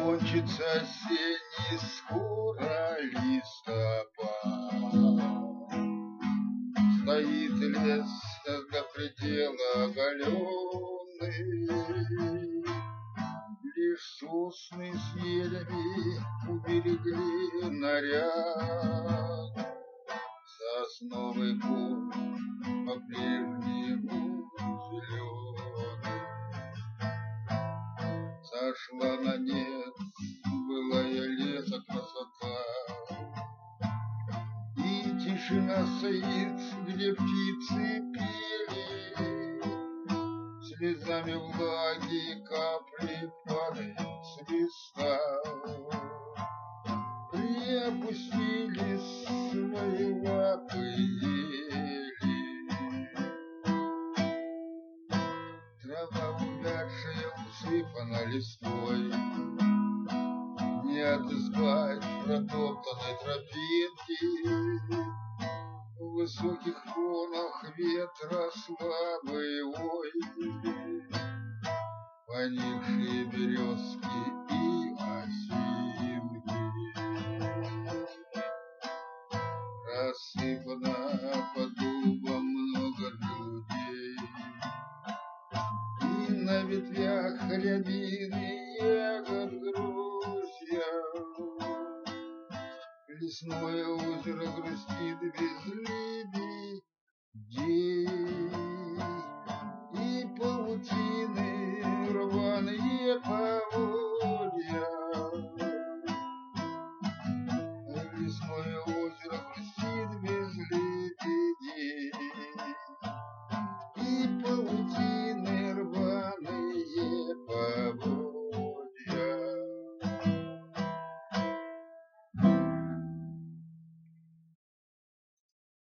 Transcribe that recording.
кончится осенний скоро листопад. Стоит лес до предела оголенный, лишь сосны с елями уберегли наряд. Сосновый бор по-прежнему зеленый. Сошла на нет былая лето красота, и тишина стоит, где птицы пели. Слезами влаги капли падают с листа, приопустили свои лапы ели. Трава увядшая усыпана листвой, не отыскать протоптанной тропинки. В высоких кронах ветра слабый вой, поникшие березки и осинки. Рассыпано по дубам много людей, и на ветвях рябины ягод грузья. Лесное озеро грустит без